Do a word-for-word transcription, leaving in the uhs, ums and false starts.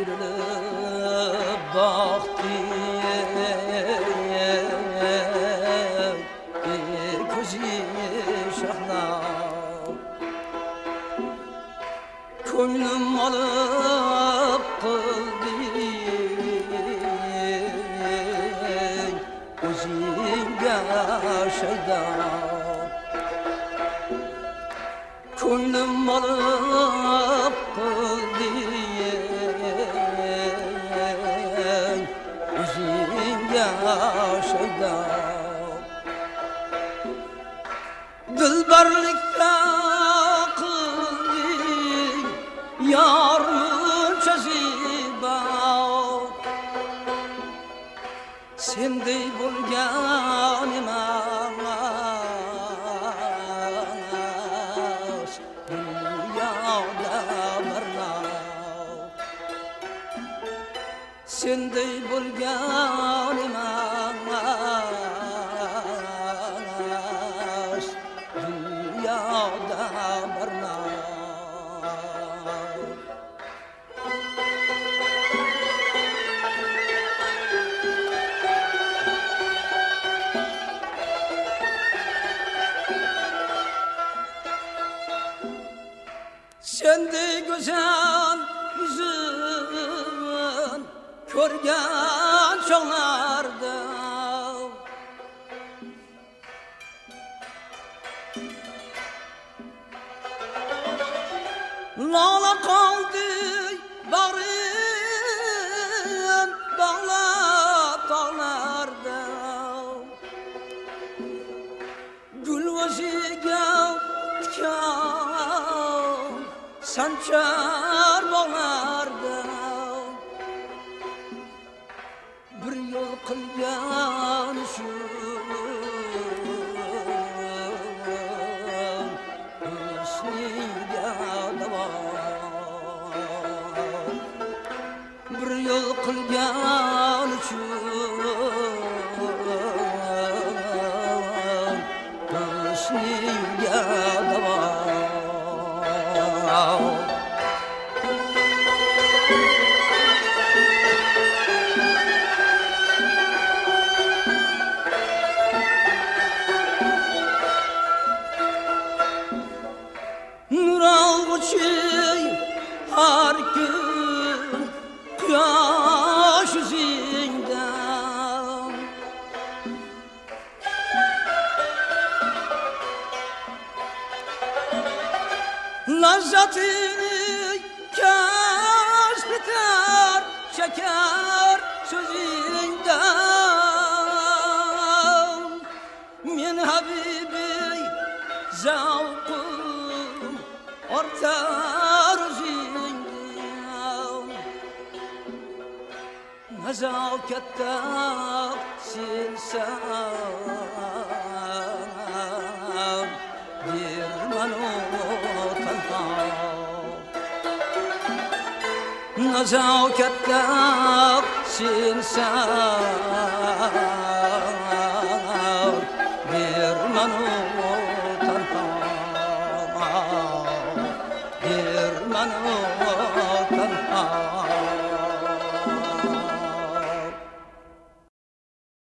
girilib baktı ko'zi shahla ko'nglim olib qildi o'zingga shayda ko'nglim olib qildi o'zingga shayda dilbarlikka qilding yor munchaziba sendey bo'lgan emas dunyoda birla sendey bo'lgan emas dunyoda birla sendey go'zal yuzin ko'rgan chog'larda lola qoldi bag'rim dog'lar tog'larda gul o'ziga tikan sanchar bog'larda bir yo'l qilgan shu husniga davo bir yo'l qilgan shu husniga davo nur olg'uchi har kun quyosh yuzingda lazzatini kasb etar shakar so'zingda men habibi zavqim ortar o'zingga nazokatda silsam dirmanu tanho nazokatda silsam